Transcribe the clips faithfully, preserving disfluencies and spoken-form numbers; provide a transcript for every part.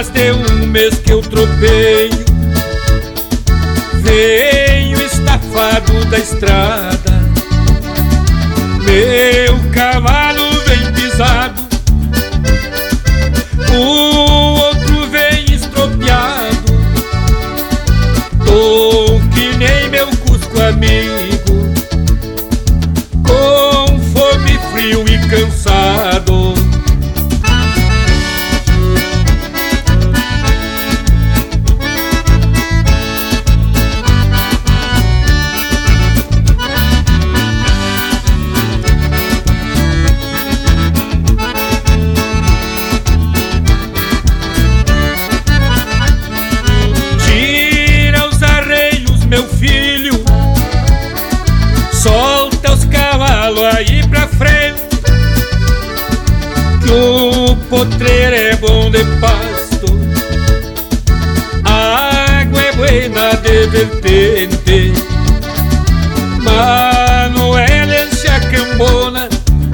mais de um mês que eu tropeio, venho estafado da estrada. Meu cavalo vem pisado, o outro vem estropiado. Tô que nem meu Cusco amigo, com fome, frio e cansado. Meu filho, solta os cavalos aí pra frente, que o potreiro é bom de pasto, a água é buena de vertente. Manuel enche a cambona,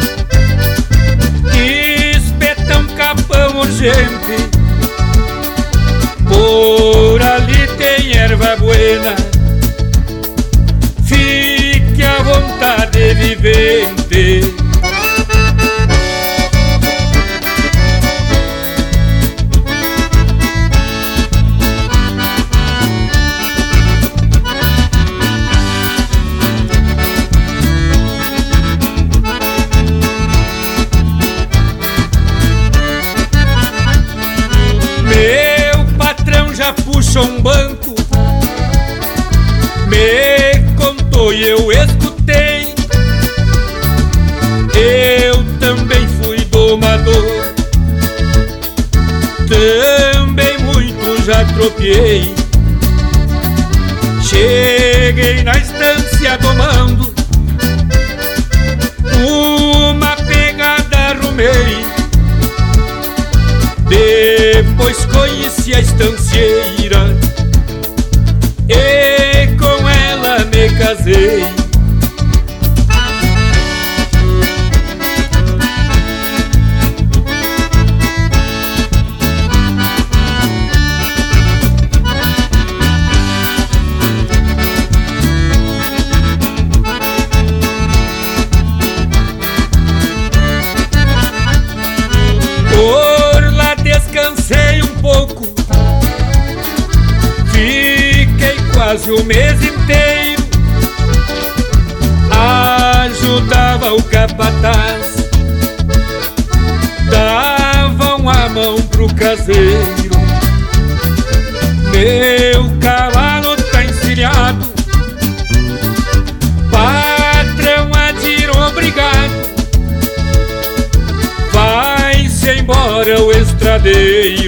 espeta um capão urgente. Por ali tem erva buena, fique à vontade, vivente. Meu patrão já puxa um banco, me contou e eu escutei. Eu também fui domador, também muito já tropiei. Cheguei na estância domando, uma pegada arrumei. Depois conheci a estancieira e com ela me casei. Por lá descansei um pouco, fiquei quase o mês inteiro. Ajudava o capataz, davam a mão pro caseiro. Meu cavalo tá encilhado, patrão atirou obrigado. Vai-se embora o estradeiro.